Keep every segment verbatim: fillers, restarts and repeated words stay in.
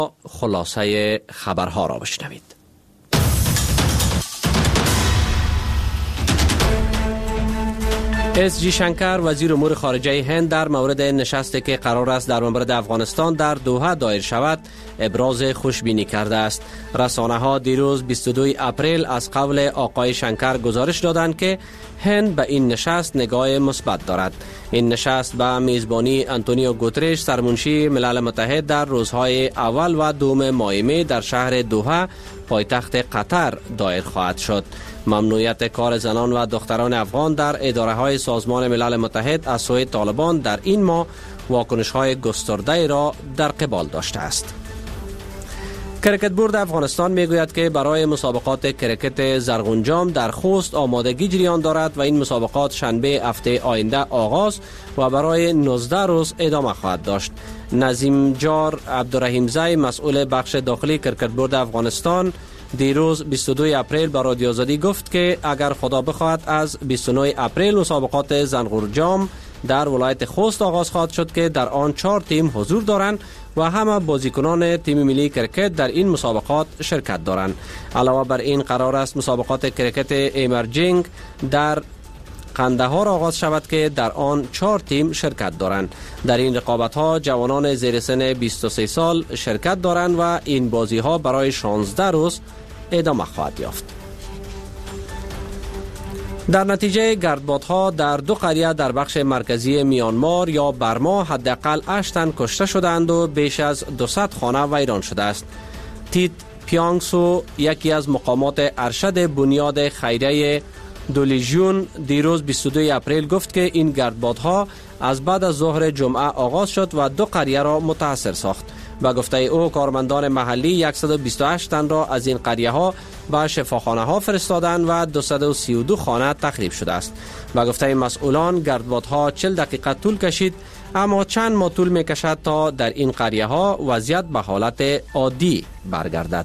خلاصه خبرها را بشنوید. اس جی شنکر وزیر امور خارجه هند در مورد نشستی که قرار است در مورد افغانستان در دوحه دایر شود ابراز خوشبینی کرده است. رسانه ها دیروز بیست و دوم اپریل از قول آقای شنکر گزارش دادند که هند به این نشست نگاه مثبت دارد. این نشست به میزبانی آنتونیو گوترش سرمنشی ملل متحد در روزهای اول و دوم ماه می در شهر دوحه پایتخت قطر دایر خواهد شد. ممنوعیت کار زنان و دختران افغان در اداره های سازمان ملل متحد از سوی طالبان در این ماه واکنش های گسترده را در قبال داشته است. کرکت بورد افغانستان میگوید که برای مسابقات کرکت زرغونجام در خوست آمادگی جریان دارد و این مسابقات شنبه هفته آینده آغاز و برای نوزده روز ادامه خواهد داشت. نظیم جار عبدالرحیم زی مسئول بخش داخلی کرکت بورد افغانستان دیروز بیست و دوم اپریل به رادیو آزادی گفت که اگر خدا بخواهد از بیست و نهم اپریل مسابقات زنغورجام در ولایت خوست آغاز خواهد شد که در آن چهار تیم حضور دارند و همه بازیکنان تیم ملی کرکت در این مسابقات شرکت دارند. علاوه بر این قرار است مسابقات کرکت ایمرجینگ در قندهار آغاز شود که در آن چهار تیم شرکت دارند. در این رقابت ها جوانان زیر سن بیست و سه سال شرکت دارند و این بازی ها برای شانزده روز ادامه خواهد یافت. در نتیجه گردبادها در دو قریه در بخش مرکزی میانمار یا برما حداقل هشت تن کشته شدند و بیش از دویست خانه ویران شده است. تیت پیانگسو یکی از مقامات ارشد بنیاد خیریه دولیژیون دیروز بیست و دوم اپریل گفت که این گردبادها از بعد از ظهر جمعه آغاز شد و دو قریه را متاثر ساخت. با گفته او کارمندان محلی صد و بیست و هشت تن را از این قریه ها به شفاخانه ها فرستادند و دویست و سی و دو خانه تخریب شده است. با گفته مسئولان گردبادها چهل دقیقه طول کشید، اما چند ماه طول می کشد تا در این قریه ها وضعیت به حالت عادی برگردد.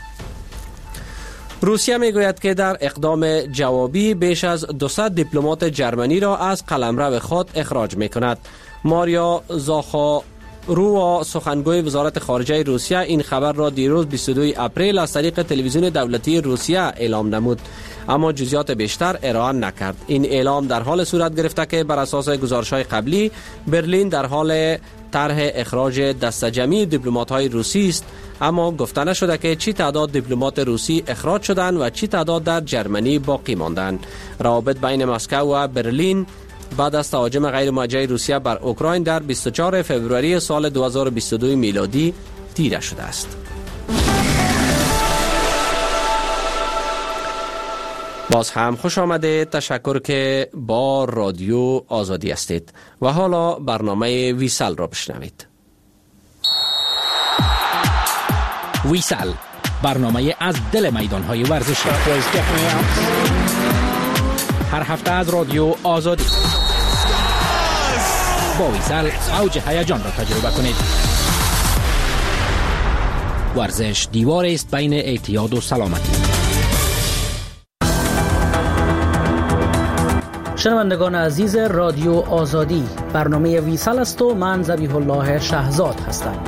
روسیه می گوید که در اقدام جوابی بیش از دویست دیپلمات جرمنی را از قلمرو خود اخراج می کند. ماریا زاخا رو سخنگوی وزارت خارجه روسیه این خبر را دیروز بیست و دوم اپریل از طریق تلویزیون دولتی روسیه اعلام نمود، اما جزئیات بیشتر ارائه نکرد. این اعلام در حال صورت گرفته که بر اساس گزارش‌های قبلی برلین در حال طرح اخراج دسته جمعی دیپلمات‌های روسی است، اما گفته نشده که چی تعداد دیپلمات روسی اخراج شدند و چی تعداد در جرمنی باقی ماندند. روابط بین مسکو و برلین بعد از تهاجم غیر موجه روسیه بر اوکراین در بیست و چهارم فوریه سال دو هزار و بیست و دو میلادی تیره شده است. باز هم خوش آمده، تشکر که با رادیو آزادی هستید و حالا برنامه ویسل را بشنوید. ویسل، برنامه از دل میدان‌های ورزشی، هر هفته از رادیو آزادی. با ویسل اوج هیجان را تجربه کنید. ورزش دیواری است بین اعتیاد و سلامتی. شنوندگان عزیز رادیو آزادی، برنامه ویسل است و من ذبیح الله شهزاد هستم.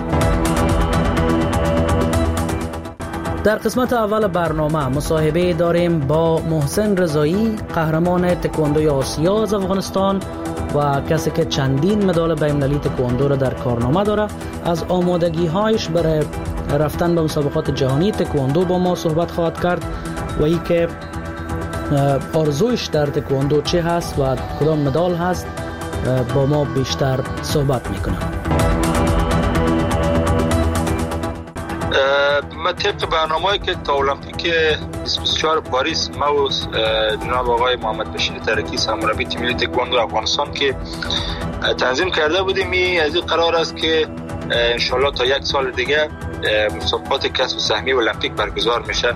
در قسمت اول برنامه مصاحبه داریم با محسن رضایی، قهرمان تکواندوی آسیا از افغانستان و کسی که چندین مدال بین‌المللی تکواندو را در کارنامه داره. از آمادگی هایش برای رفتن به مسابقات جهانی تکواندو با ما صحبت خواهد کرد و ای که آرزویش در تکواندو چه هست و کدام مدال هست با ما بیشتر صحبت میکنه. ما طبق برنامه‌ای که تا المپیک بیست و چهار پاریس ما و جناب آقای محمد بشیر ترکی سرمربی تیم ملی تکواندو افغانستان که تنظیم کرده بودیم، این از این قرار است که انشالله تا یک سال دیگه مسابقات کسب سهمیه المپیک برگزار میشه.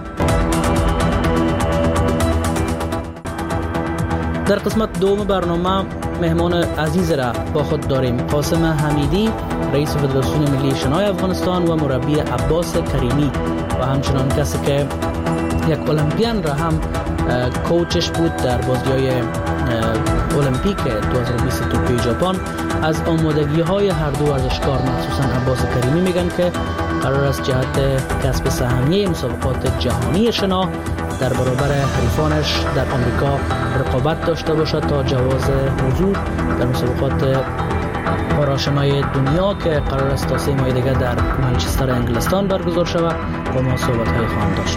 در قسمت دوم برنامه مهمان عزیز را با خود داریم. قاسم حمیدی، رئیس فدراسیون ملی شنای افغانستان و مربی عباس کریمی و همچنان کسی که یک المپیان را هم کوچش بود در بازی‌های المپیک دو هزار و بیست توکیو ژاپن. از آمادگی های هر دو ورزشکار مخصوصا عباس کریمی میگن که قرار است جهت کسب سهمیه مسابقات جهانی شنا در برابر حریفانش در آمریکا رقابت داشته باشد تا جواز حضور در مسابقات پاراشنای دنیا که قرار است تا سه ماه دیگر در منچستر انگلستان برگزار شود با ما صحبت های خواهم داشت.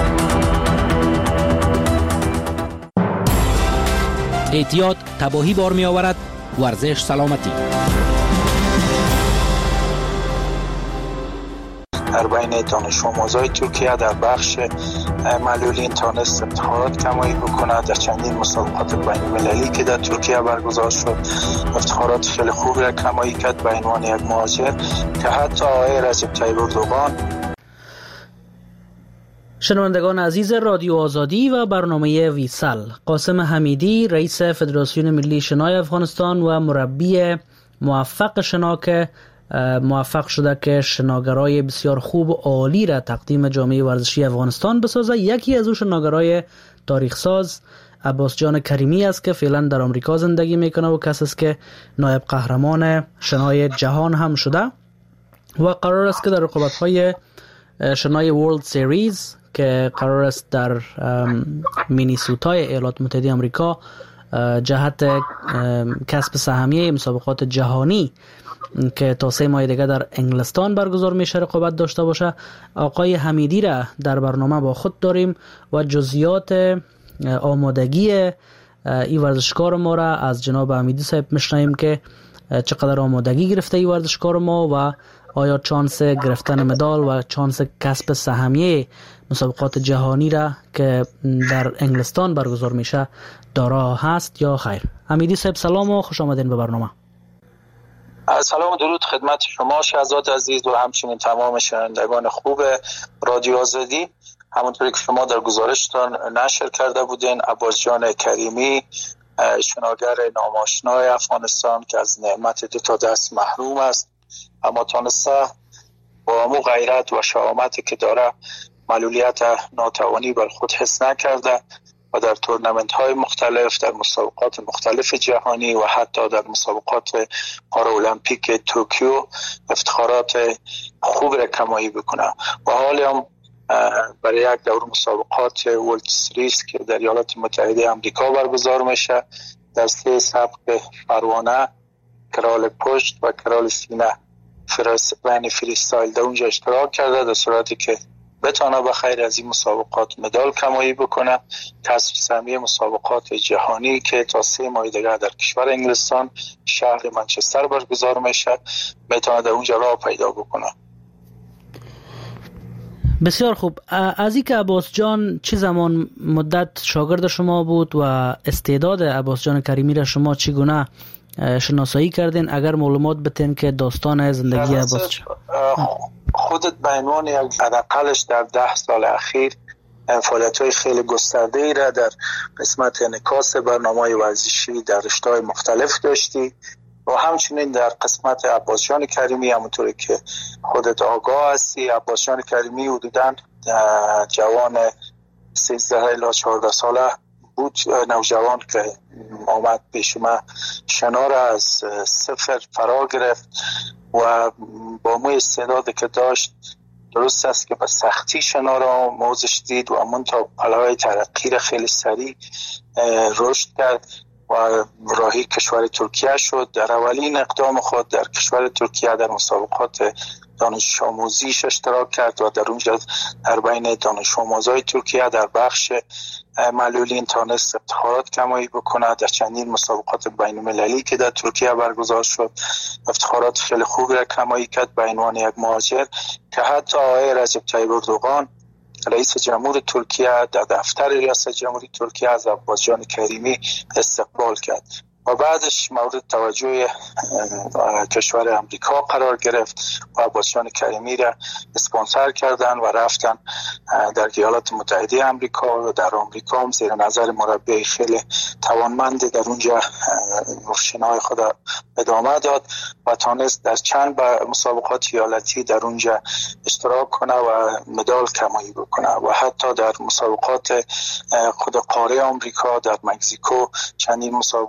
احتیاط تباهی بار می آورد، ورزش سلامتی. در بین دانش آموزای ترکیه در بخش معلولین تانست افتخارات کمایی بکند. در چندین مسابقات بین المللی که در ترکیه برگزار شد افتخارات خیلی خوبی را کمایی کرد به عنوان یک مهاجر که حتی آقای رجب طیب اردوغان. شنوندگان عزیز رادیو آزادی و برنامه ویسل، قاسم حمیدی رئیس فدراسیون ملی شنای افغانستان و مربی موفق شنا که موفق شده که شناگرای بسیار خوب و عالی را تقدیم جامعه ورزشی افغانستان بسازه. یکی از او شناگرای تاریخ ساز عباس جان کریمی است که فعلا در آمریکا زندگی میکنه و کسی است که نایب قهرمان شنای جهان هم شده و قرار است که در رقابت‌های شنای ورلد سیریز که قرار است در مینیسوتای ایالات متحده آمریکا جهت کسب سهمیه مسابقات جهانی که تا سه ماه دیگه در انگلستان برگزار میشه رقابت داشته باشه. آقای حمیدی را در برنامه با خود داریم و جزئیات آمادگی این ورزشکار ما را از جناب حمیدی صاحب میشنویم که چقدر آمادگی گرفته این ورزشکار ما و آیا چانس گرفتن مدال و چانس کسب سهمیه مسابقات جهانی را که در انگلستان برگزار میشه دارا هست یا خیر. حمیدی صاحب سلام و خوش آمدین به برنامه. سلام و درود خدمت شما شهزاد عزیز و همچنین تمام شنوندگان خوب رادیو آزادی. همونطوری که شما در گزارشتان نشر کرده بودین، عباس جان کریمی شناگر ناماشنای افغانستان که از نعمت دو تا دست محروم است اما تانسته با امو غیرت و شهامتی که داره معلولیت ناتوانی بر خود حس نکرده و در تورنمنت های مختلف، در مسابقات مختلف جهانی و حتی در مسابقات پارالمپیک توکیو افتخارات خوب را کمایی بکنه و حالی هم برای یک دور مسابقات ورلد سیریز که در ایالات متحده آمریکا برگزار میشه در سه سبق پروانه، کرال پشت و کرال سینه فرستبین فریستایل در اونجا اشتراک کرده، در صورتی که بتانه بخیر از این مسابقات مدال کمایی بکنه. کسب سهمیه مسابقات جهانی که تا سه ماه دیگه در کشور انگلستان شهر منچستر برگزار میشه بتانه در اونجا راه پیدا بکنه. بسیار خوب. از اینکه عباس جان چه زمان مدت شاگرد شما بود و استعداد عباس جان کریمی را شما چگونه شناسایی کردین؟ اگر معلومات بتین که داستان زندگی عباس جان خودت به عنوان یک حداقلش در ده سال اخیر فعالیت‌های خیلی گسترده‌ای را در قسمت انعکاس برنامه‌های ورزشی در رشته‌های مختلف داشتی و همچنین در قسمت عباس جان کریمی همونطوری که خودت آگاه هستی. عباس جان کریمی حدوداً جوان سیزده الی چهارده ساله بود، نوجوان که آمد پیش ما شنا را از صفر فرا گرفت و با مو استعدادی که داشت درست است که به سختی شنا را موزش دید و امون تا پله‌های ترقی را خیلی سریع رشد کرد و راهی کشور ترکیه شد. در اولین اقدام خود در کشور ترکیه در مسابقات دانش آموزیش اشتراک کرد و در اونجا در بین دانش آموزای ترکیه در بخش معلولین تانست افتخارات کمایی بکنه. در چندین مسابقات بین المللی که در ترکیه برگزار شد افتخارات خیلی خوبی را کمایی کرد به عنوان یک مهاجر که حتی آقای رجب طیب اردوغان رئیس جمهور ترکیه در دفتر ریاست جمهوری ترکیه از عباس جان کریمی استقبال کرد و بعدش مورد توجه کشور امریکا قرار گرفت و عباس جان کریمی را اسپانسر کردن و رفتن در ایالات متحده آمریکا و در آمریکا هم زیر نظر مربی خیلی توانمند در اونجا شنای خود ادامه داد و تانست در چند مسابقات ایالتی در اونجا اشتراک کنه و مدال کمایی بکنه و حتی در مسابقات خود قاره آمریکا در مکزیکو چندین مسابقات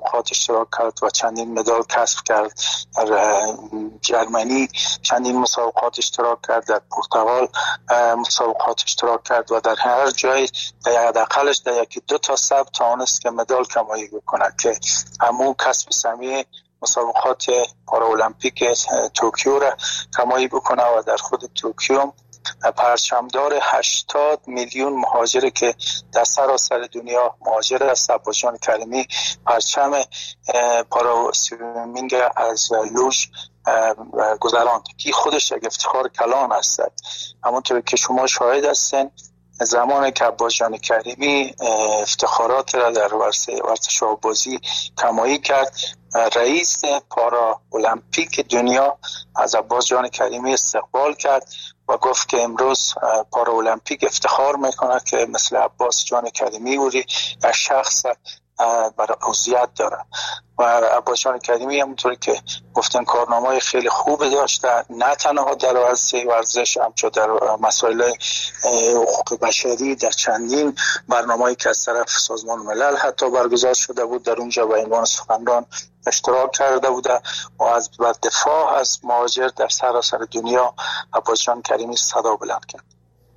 اشتراک کرد و چندین مدال کسب کرد. در جرمنی چندین مسابقات اشتراک کرد، در پرتغال مسابقات اشتراک کرد و در هر جای حداقلش در یکی دو تا سبت توانست که مدال کمایی بکنه که همون کسب سهمیه مسابقات پارالمپیک توکیو را کمایی بکنه و در خود توکیو پرچمدار هشتاد میلیون مهاجر که در سراسر دنیا مهاجر است عباس جان کریمی پرچم پارا سویمینگ از لوژ گذراند که خودش یک افتخار کلان است. همونطور که شما شاهد هستین زمانی که عباس جان کریمی افتخارات را در ورزش آبازی کمایی کرد، رئیس پارا المپیک دنیا از عباس جان کریمی استقبال کرد و گفت که امروز پارا المپیک افتخار میکنه که مثل عباس جان کریمی وری یک شخص برای عضویت داره. و عباس جان کریمی همونطوری که گفتن کارنامه‌های خیلی خوب داشته، نه تنها در ورزش ورزش همچنین در مسائل حقوق بشری در چندین برنامه‌ای که از طرف سازمان ملل حتی برگزار شده بود در اونجا به عنوان سخنران اشتراک کرده بوده و از دفاع از مهاجر در سراسر دنیا عباس جان کریمی صدا بلند کرد.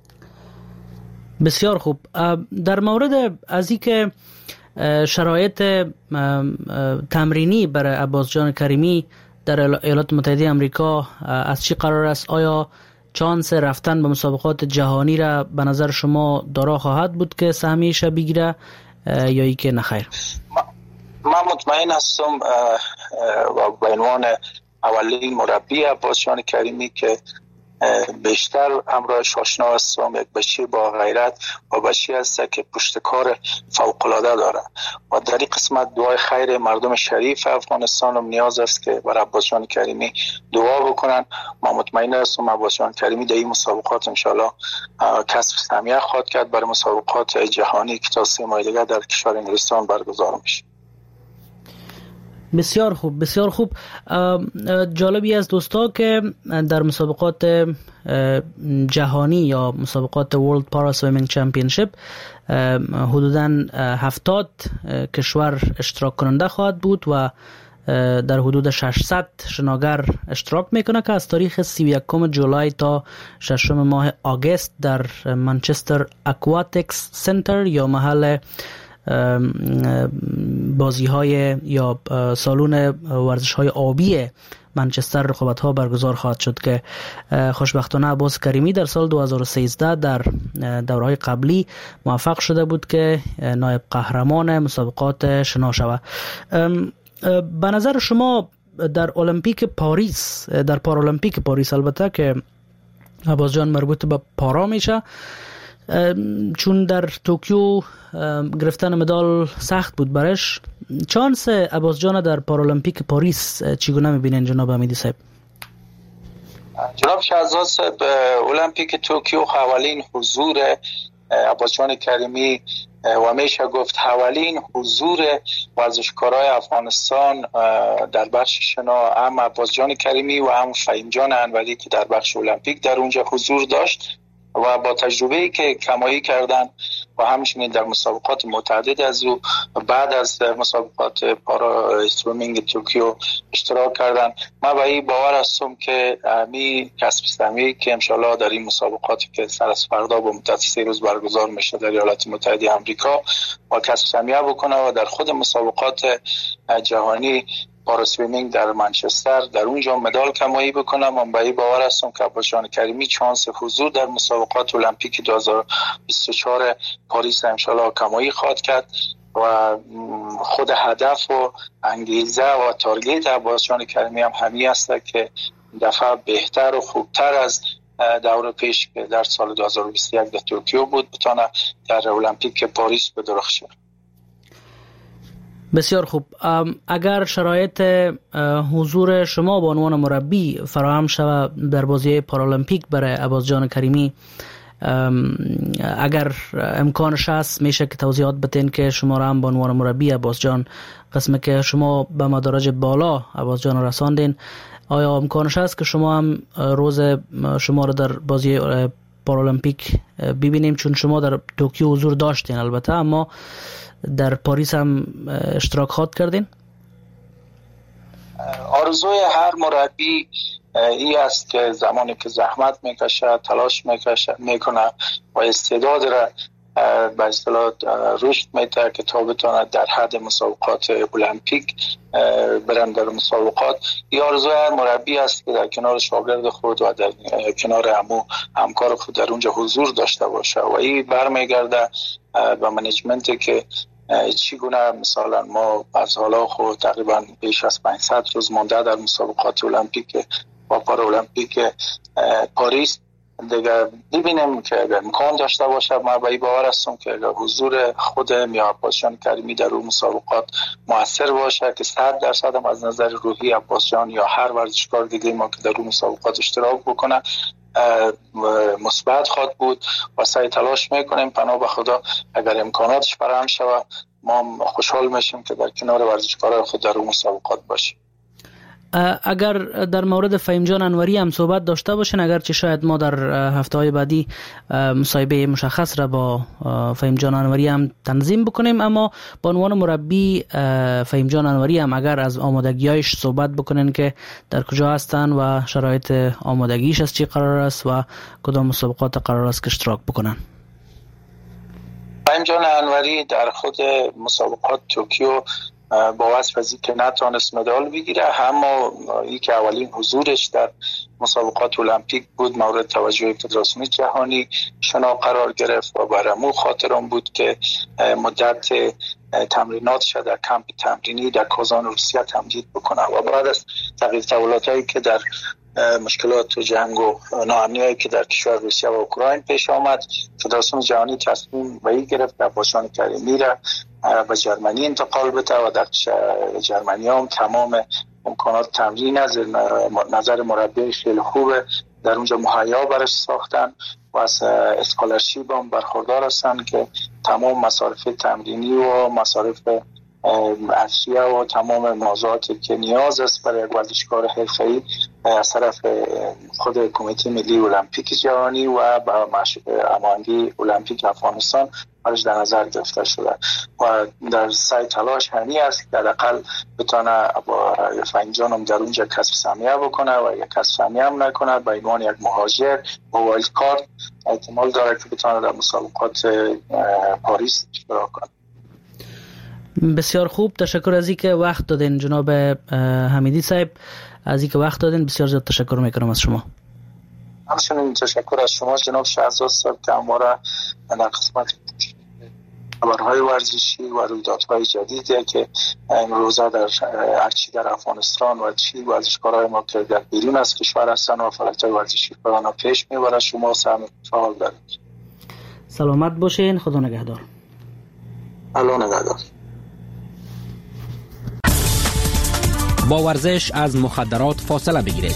بسیار خوب. در مورد از اینکه شرایط تمرینی برای عباس جان کریمی در ایالات متحده آمریکا از چی قرار است؟ آیا چانس رفتن به مسابقات جهانی را به نظر شما دارا خواهد بود که سهمیه‌اش بگیره یا ای که نخیر؟ من مطمئن هستم و به عنوان اولین مربی عباس جان کریمی که بیشتر همراهش آشنا هستم، یک بچه با غیرت و بچه هست که پشتکار فوق‌العاده داره و در این قسمت دعای خیر مردم شریف افغانستان هم نیاز است که برای عباس جان کریمی دعا بکنن. ما مطمئن هستم عباس جان کریمی در این مسابقات انشالله کسب سهمیه خواهد کرد برای مسابقات جهانی که تا سه ماه دیگه در کشور انگلستان برگزار میشه. بسیار خوب، بسیار خوب. جالبی از دوستا که در مسابقات جهانی یا مسابقات World Para Swimming Championship حدوداً هفتاد کشور اشتراک کننده خواهد بود و در حدود ششصد شناگر اشتراک میکنه که از تاریخ سی و یکم جولای تا ششم ماه آگوست در منچستر اکواتیکس سنتر یا محل بازی های یا سالن ورزش های آبی منچستر رقابت ها برگزار خواهد شد که خوشبختانه عباس کریمی در سال دو هزار و سیزده در دوره های قبلی موفق شده بود که نایب قهرمان مسابقات شنا شود. به نظر شما در المپیک پاریس، در پارالمپیک پاریس البته که عباس جان مربوط به پارا میشه، چون در توکیو گرفتن مدال سخت بود برش، چانس عباس جان در پارالمپیک پاریس چگونه میبینین جناب حمیدی صاحب؟ جناب شهزاد صاحب، المپیک توکیو اولین حضور عباس جان کریمی و میشه گفت اولین حضور ورزشکارای افغانستان در بخش شنا، هم عباس جان کریمی و هم فهیم جان انوری که در بخش المپیک در اونجا حضور داشت و با تجربه‌ای که کمایی کردن و همچنین در مسابقات متعدد از او بعد از مسابقات پارا سویمینگ توکیو اشتراک کردن، من به این باور هستم که می کسب سهمیه‌ای که انشالله در این مسابقاتی که سر از فردا با مدت سه روز برگزار میشه در ایالات متحده آمریکا و کسب سهمیه بکنه و در خود مسابقات جهانی پارا سویمینگ در منچستر در اونجا مدال کمایی بکنم. من به این باور هستم که عباس جان کریمی چانس حضور در مسابقات المپیک دو هزار و بیست و چهار پاریس انشالله کمایی خواهد کرد و خود هدف و انگیزه و تارگت عباس جان کریمی هم همین است که دفعه بهتر و خوبتر از دور پیش که در سال دو هزار و بیست و یک در توکیو بود بتونه در المپیک پاریس بدرخشه. بسیار خوب. اگر شرایط حضور شما به عنوان مربی فراهم شود در بازی پارالمپیک برای عباس جان کریمی، اگر امکانش هست میشه که توضیحات بدین که شما را هم به عنوان مربی عباس جان، قسمه که شما به مدارج بالا عباس جان رساندین، آیا امکانش هست که شما هم روز شما را در بازی پارالمپیک ببینیم؟ چون شما در توکیو حضور داشتین البته، اما در پاریس هم اشتراک خواهد کردین؟ آرزوی هر مربی این است که زمانی که زحمت میکشه، تلاش میکشه میکنه و استعداد را به اصطلاح رشد میده که تا بتونه در حد مسابقات المپیک برن در مسابقات. این آرزوی هر مربی است که در کنار شاگرد خود و در کنار همو همکار خود در اونجا حضور داشته باشه و این برمیگرده به منیجمنتی که چگونه مثلا ما از حالا خود تقریبا بیش از پانصد روز مانده در مسابقات المپیک و پارالمپیک پاریس دیگه ببینیم که اگر امکان داشته باشه، ما به این باور هستم که اگر حضور خود میا عباسجان کریمی در اون مسابقات موثر باشه که صد درصد هم از نظر روحی عباسجان یا هر ورزشکار دیگه ما که در اون مسابقات اشتراک بکنه مثبت خواهد بود و سعی تلاش میکنیم پناه به خدا اگر امکاناتش فراهم شود ما خوشحال میشیم که در کنار ورزشکاران خود در اون مسابقات باشیم. اگر در مورد فهیم جان انوری هم صحبت داشته باشین، اگرچه شاید ما در هفته‌های بعدی مصاحبه مشخص را با فهیم جان انوری هم تنظیم بکنیم، اما به عنوان مربی فهیم جان انوری هم اگر از آمادگی‌هایش صحبت بکنین که در کجا هستن و شرایط آمادگیش از چی قرار است و کدام مسابقات قرار است که اشتراک بکنن. فهیم جان انوری در خود مسابقات توکیو با وصف از که نتونست مدال بگیره، اما ای که اولین حضورش در مسابقات المپیک بود مورد توجه فدراسیون جهانی شنا قرار گرفت و برامو خاطرم بود که مدت تمریناتش در کمپ تمرینی در کازان روسیه تمدید بکنه و بعد از تغییر تحولاتایی که در مشکلات و جنگ و ناامنیایی که در کشور روسیه و اوکراین پیش آمد، فدراسیون جهانی تصمیم به این گرفت که عباسجان کریمی را به جرمنی انتقال بده و در جرمنی هم تمام امکانات تمرین از نظر مربی خیلی خوبه در اونجا مهیا برش ساختن و از اسکالرشیپ هم برخوردار هستن که تمام مصارف تمرینی و مصارف اشیا و تمام موضوعاتی که نیاز است برای یک ورزشکار حرفه‌ای از طرف خود کمیته ملی المپیک جهانی و با هماهنگی المپیک افغانستان برش در نظر گرفته شده و در سعی تلاش همی است که حداقل بتونه با فهیم جانم در اونجا کسب سهمیه بکنه و یک کسب سهمیه هم نکنه به عنوان یک مهاجر با وایلد کارت احتمال داره که بتونه در مسابقات پاریس اشتراک کنه. بسیار خوب، تشکر از اینکه وقت دادین جناب حمیدی صاحب، از اینکه وقت دادین بسیار زیاد تشکر میکنم از شما. همچنین تشکر از شما جناب شهزاد صاحب که ما را در قسمت خبرهای ورزشی و رویدادهای جدیدی که امروزه در هرچی در افغانستان و چی ورزشکارهای ما که در بیرون از کشور هستن و فعالیت‌های ورزشی کردن پیش میبره شما سهم فعال دارید. سلامت باشین، خدا نگهدار. الله نگهدار. با ورزش از مخدرات فاصله بگیرید.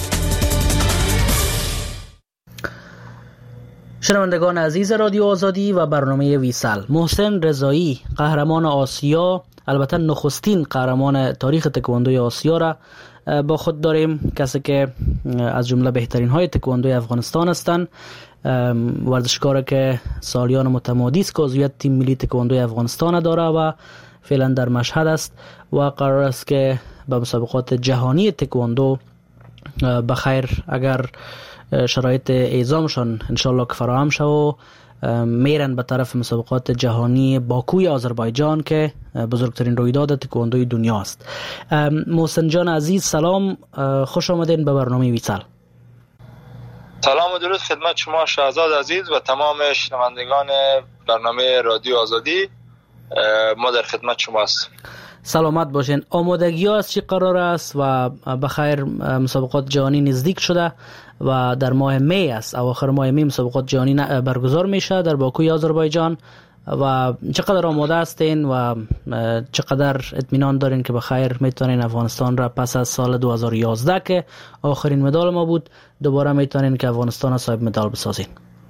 شنوندگان عزیز رادیو آزادی و برنامه ویسال، محسن رضایی قهرمان آسیا، البته نخستین قهرمان تاریخ تکواندوی آسیا را با خود داریم، کسی که از جمله بهترین های تکواندوی افغانستان هستند، ورزشکاری که سالیان متمادی است که عضویت تیم ملی تکواندوی افغانستان داره و فعلا در مشهد است و قرار است که به مسابقات جهانی تکواندو بخیر اگر شرایط اعزامشان انشالله که فراهم شد و میرن به طرف مسابقات جهانی باکوی آذربایجان که بزرگترین رویداد تکواندوی دنیا است. محسن جان عزیز سلام، خوش آمدین به برنامه ویسال. سلام و درود خدمت شما شهزاد عزیز و تمام شنوندگان برنامه رادیو آزادی، ما در خدمت شما هستیم. سلامت باشین. آمادگی ها از چی قرار است و بخیر مسابقات جهانی نزدیک شده و در ماه می است، اواخر ماه می مسابقات جهانی برگزار میشه در باکوی آذربایجان و چقدر آماده هستین و چقدر اطمینان دارین که بخیر میتونین افغانستان را پس از سال دو هزار و یازده که آخرین مدال ما بود دوباره میتونین که افغانستان را صاحب مدال بسازین؟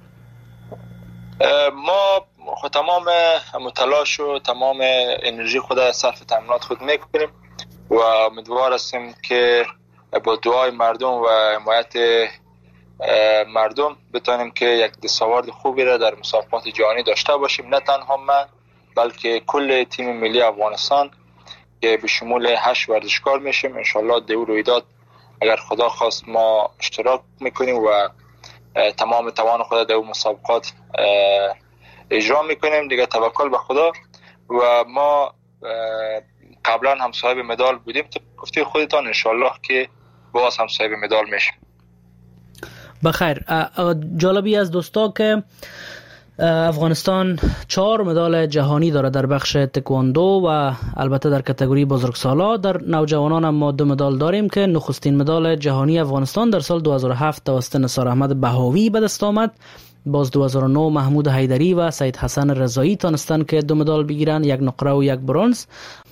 ما خود تمام متلاش و تمام انرژی خود صرف تمرینات خود میکنیم و امیدوار هستیم که با دعای مردم و حمایت مردم بتونیم که یک دستاورد خوبی را در مسابقات جهانی داشته باشیم، نه تنها من بلکه کل تیم ملی افغانستان که به شمول هشت ورزشکار میشیم. انشالله در رویداد اگر خدا خواست ما اشتراک میکنیم و تمام توان خود در مسابقات اجرا میکنیم دیگه. توکل به خدا. و ما قبلا هم صاحب مدال بودیم، تو گفته خودتان، انشالله که باز هم صاحب مدال میشیم. بخیر. جالبی از دوستا که افغانستان چهار مدال جهانی داره در بخش تکواندو و البته در کاتگوری بزرگسالا. در نوجوانان هم ما دو مدال داریم که نخستین مدال جهانی افغانستان در سال دو هزار و هفت توسط نثار احمد بهاوی به دست آمد. باز دو هزار و نه محمود حیدری و سید حسن رضایی تانستن که دو مدال بگیرن، یک نقره و یک برنز.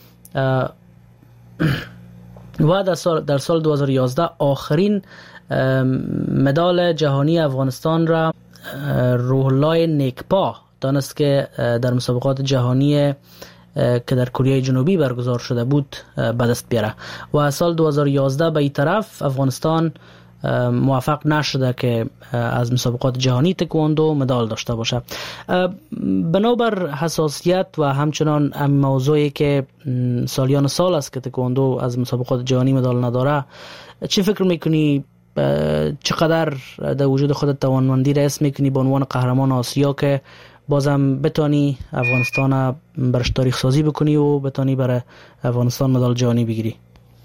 و در سال در سال دو هزار و یازده آخرین مدال جهانی افغانستان را روح الله نیکپا دانست که در مسابقات جهانی که در کره جنوبی برگزار شده بود به دست بیاره. و سال دو هزار و یازده به این طرف افغانستان موفق نشده که از مسابقات جهانی تکواندو مدال داشته باشه. بنابر حساسیت و همچنان این موضوعی که سالیان سال است که تکواندو از مسابقات جهانی مدال نداره، چی فکر میکنی چقدر در وجود خودت توانمندی را حس میکنی به عنوان قهرمان آسیا که بازم بتانی افغانستان برش تاریخ سازی بکنی و بتانی برای افغانستان مدال جهانی بگیری؟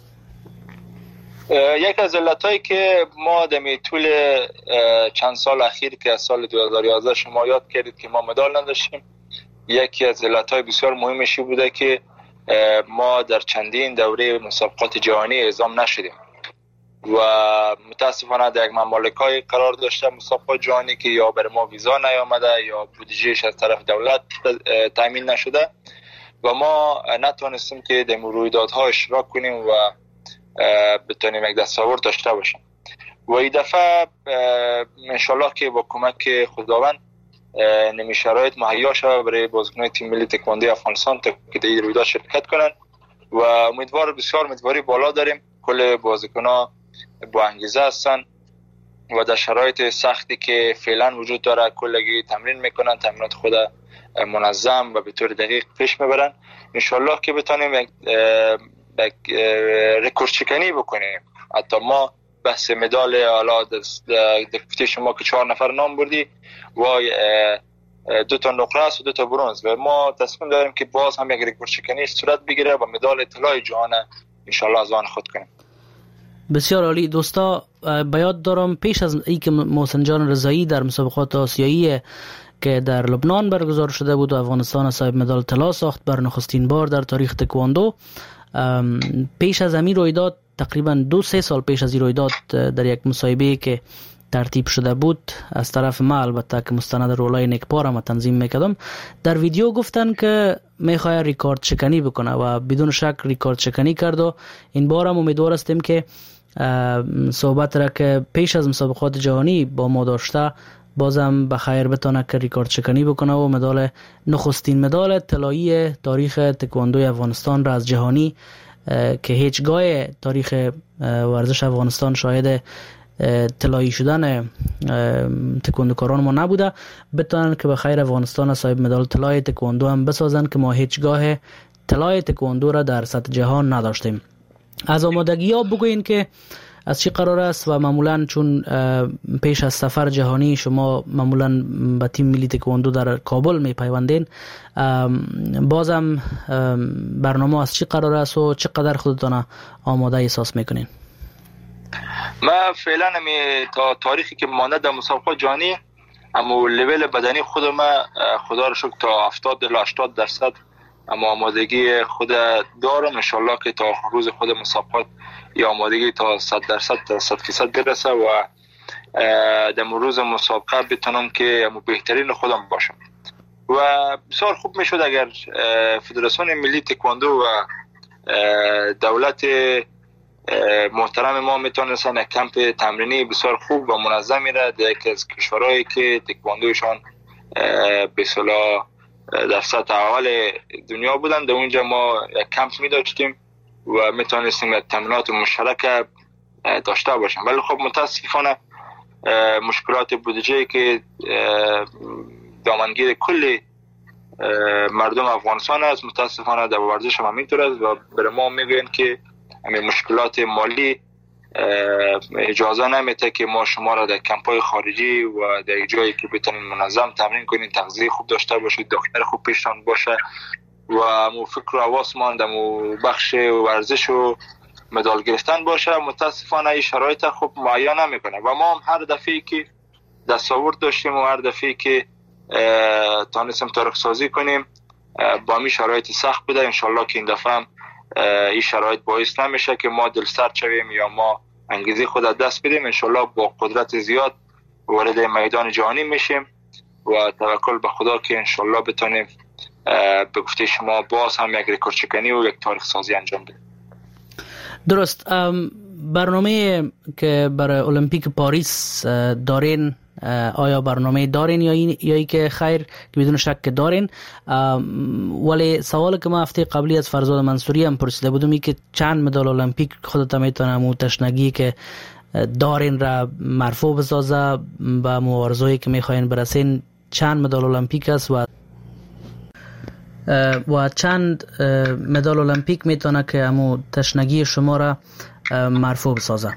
یک از علتایی که ما دمی طول چند سال اخیر که از سال دو هزار و یازده شما یاد کردید که ما مدال نداشتیم، یکی از علتای بسیار مهمشی بوده که ما در چندین دوره مسابقات جهانی اعزام نشدیم و متاسفانه در یک ممالکای قرار داشته مسابقات جهانی که یا بر ما ویزا نیامده یا بودجهش از طرف دولت تامین نشده و ما نتونستیم که در رویدادها اشتراک کنیم و بتونیم یک دستاورد داشته باشیم. و این دفعه انشالله که با کمک خداوند نمی شرایط مهیا شود برای بازیکنان تیم ملی تکواندو افغانستان که در این رویداد شرکت کنند و امیدوار بسیار امیدواری بالا داریم. کل بازیکنان با انگیزه هستن و در شرایط سختی که فعلا وجود داره کلگی تمرین میکنن، تمرینات خود منظم و به طور دقیق پیش میبرن. انشالله که بتونیم یک رکورد شکنی بکنیم. حتی ما بحث مدال حالا گفته شما که چهار نفر نام بردی و دو تا نقره است و دو تا برنز و ما تصمیم داریم که باز هم یک رکورد شکنی صورت بگیره و مدال طلای جهان انشالله از آن خود کنیم. بسیار عالی. دوستا به یاد دارم پیش از اینکه محسن جان رضایی در مسابقات آسیایی که در لبنان برگزار شده بود و افغانستان صاحب مدال طلا ساخت بر نخستین بار در تاریخ تکواندو، پیش از همین رویداد تقریبا دو سه سال پیش از این رویداد در یک مصاحبه که ترتیب شده بود از طرف ما، البته که مستند رولای نیکپا را تنظیم میکردم، در ویدیو گفتن که میخواد ریکارد شکنی بکنه و بدون شک ریکارد شکنی کرد و این بار هم امیدوار هستیم که صحبت را که پیش از مسابقات جهانی با ما داشته بازم بخیر بتونه که ریکارد شکنی بکنه و مدال نخستین مدال طلایی تاریخ تکواندوی افغانستان را از جهانی که هیچگاه تاریخ ورزش افغانستان شاهد طلایی شدن تکواندوکاران ما نبوده، بتونن که بخیر افغانستان صاحب مدال طلای تکواندو هم بسازن که ما هیچگاه طلای تکواندو را در سطح جهان نداشتیم. از آمادگی ها بگوین که از چی قرار است و معمولا چون پیش از سفر جهانی شما معمولا با تیم ملی تکواندو در کابل می پیوندین، بازم برنامه از چی قرار است و چقدر خودتان آماده احساس میکنین؟ ما فعلا می تا تاریخی که مانده در مسابقات جهانی اما لول بدنی خود ما خدا رو شکر تا هفتاد تا هشتاد درصد اما آمادگی خود دارم. انشالله که تا روز خود مسابقات یا آمادگی تا صد درصد تا صد فیصد برسه و در روز مسابقه بتونم که بهترین خودم باشم و بسیار خوب میشد اگر فدراسیون ملی تکواندو و دولت محترم ما میتونستن یک کمپ تمرینی بسیار خوب و منظمی را در یکی از کشورهایی که تکواندوشان به اصطلاح در سطح اول دنیا بودن در اونجا ما یک کمپ می داشتیم و میتونستیم یک تمرینات مشترک داشته باشیم. ولی خب متاسفانه مشکلات بودجه که دامنگیر کل مردم افغانستان است. متاسفانه در ورزش هم همینطور است و برای ما میگن که همین مشکلات مالی اجازه نمیده که ما شما را در کمپای خارجی و در جایی که بتونین منظم تمرین کنین، تغذیه خوب داشته باشید، دکتر خوب پیشتان باشه و مو فکر و حواس مان مو بخش ورزش و مدال گرفتن باشه. متاسفانه این شرایط خوب معین نمیکنه و ما هم هر دفعه که دستاورد داشتیم و هر دفعه که تانستیم تاریخ سازی کنیم با می شرایط سخت بوده. انشالله که این دفعه هم این شرایط باعث نمیشه که ما دل سرد شویم یا ما انگیزه خود از دست بدیم. انشالله با قدرت زیاد وارد میدان جهانی میشیم و توکل به خدا که انشالله بتونیم به گفته شما باز هم یک رکورد شکنی و یک تاریخ سازی انجام بدیم. درست. برنامه که برای المپیک پاریس دارین، آیا برنامه دارین یا این یا ای که خیر که بدون شک که دارین؟ ولی سوالی که ما هفته قبلی از فرزاد منصوری هم پرسیده بودم ای که چند مدال المپیک خودت میتونم و تشنگی که دارین را مرفوع بسازه به مبارزه‌ای که میخواین برسین، چند مدال المپیک است و و چند مدال المپیک میتونه که همو تشنگی شما را مرفوع بسازه؟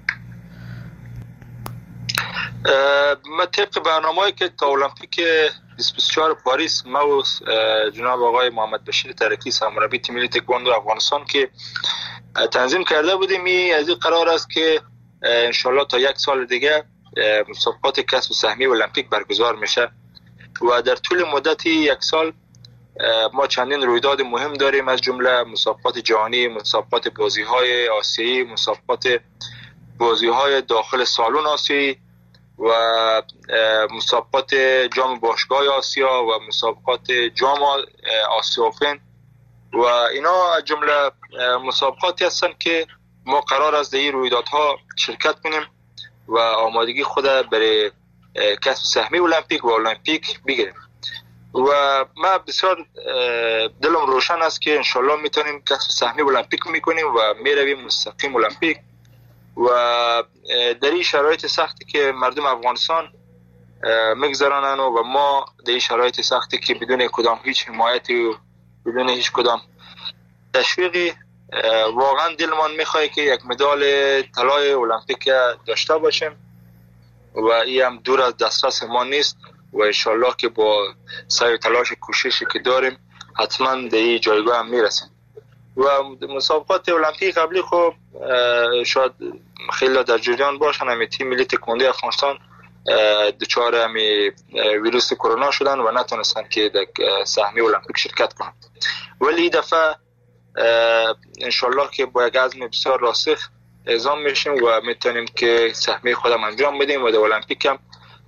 ما طبق برنامه‌ای که تا المپیک بیست و چهار پاریس ما و جناب آقای محمد بشیر ترکی سرمربی تیم ملی تکواندو افغانستان که تنظیم کرده بودیم، این از این قرار است که انشالله تا یک سال دیگه مسابقات کسب سهمی المپیک برگزار میشه و در طول مدت یک سال ما چندین رویداد مهم داریم، از جمله مسابقات جهانی، مسابقات بازی‌های آسیایی، مسابقات بازی‌های داخل سالن آسیایی و مسابقات جام باشگاه آسیا و مسابقات جام آسیا اوپن و اینا از جمله مسابقاتی هستن که ما قرار است در این رویدادها شرکت کنیم و آمادگی خود برای کسب سهمی المپیک و المپیک بگیریم و ما بسیار دلم روشن است که انشالله میتونیم کسب سهمی المپیک میکنیم و میرویم مستقیم المپیک و در این شرایط سختی که مردم افغانستان میگذرانن و ما در این شرایط سختی که بدون کدام هیچ حمایتی و بدون هیچ کدام تشویقی واقعا دلمان میخواد که یک مدال طلای المپیک داشته باشیم و این هم دور از دسترس ما نیست و انشالله که با سعی و تلاش کوششی که داریم حتما در این جایگاه هم میرسیم و مسابقات المپیک قبلی خب شاید خیلی در جریان باشن، همین تیم ملی تکواندو افغانستان دچار همین ویروس کرونا شدن و نتونستن که در سهمی المپیک شرکت کنن، ولی این دفعه انشالله که با یک عزم بسیار راسخ اعزام میشیم و میتونیم که سهمی خودم انجام بدیم و در المپیک هم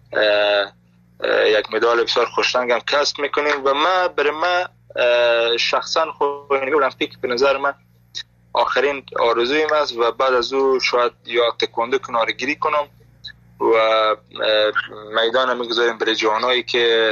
یک مدال بسیار خوشرنگ هم کسب میکنیم و ما برای ما شخصا خود المپیک به نظر من آخرین آرزویم است و بعد از او شاید یا تکواندو کنارگیری کنم و میدان میگذاریم برای جوانایی که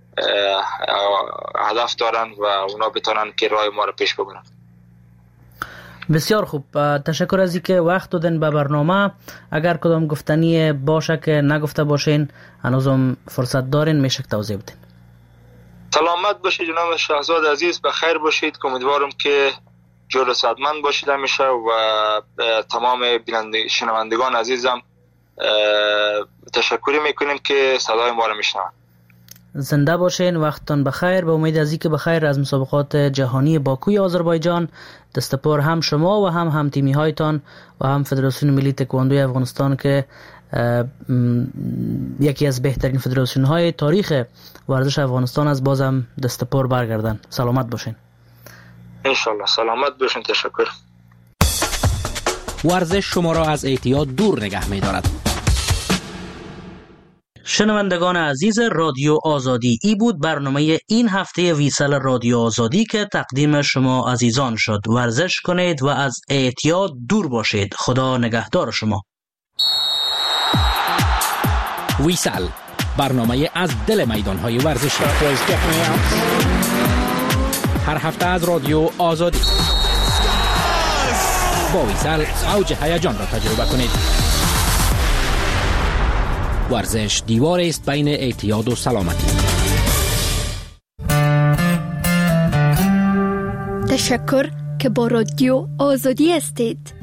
هدف دارن و اونا بتونن که راه ما رو پیش ببرن. بسیار خوب، تشکر از اینکه وقت دادن به برنامه. اگر کدام گفتنی باشه که نگفته باشین هنوزم فرصت دارین میشه توضیح بدین. سلامت باشید جناب شهزاد عزیز، بخیر باشید. امیدوارم که جور سعادتمند باشید همیشه و تمام بیننده شنوندگان عزیزم تشکر میکنیم که صدای ما رو میشنون. زنده باشین، وقتتون بخیر. به امید از اینکه بخیر از مسابقات جهانی باکوی آذربایجان دستپر هم شما و هم هم تیمی هایتان و هم فدراسیون ملی تکواندوی افغانستان که یکی از بهترین فدراسیون های تاریخ ورزش افغانستان از بازم دستپر برگردن. سلامت باشین. انشالله سلامت باشین. تشکر. ورزش شما را از اعتیاد دور نگه می دارد. شنوندگان عزیز رادیو آزادی، ای بود برنامه این هفته ویسل رادیو آزادی که تقدیم شما عزیزان شد. ورزش کنید و از اعتیاد دور باشید. خدا نگهدار شما. ویسل، برنامه از دل میدان‌های ورزشی، هر هفته از رادیو آزادی. با ویسل اوج هیجان را تجربه کنید. ورزش دیواری است بین اعتیاد و سلامتی. تشکر که با رادیو آزادی هستید.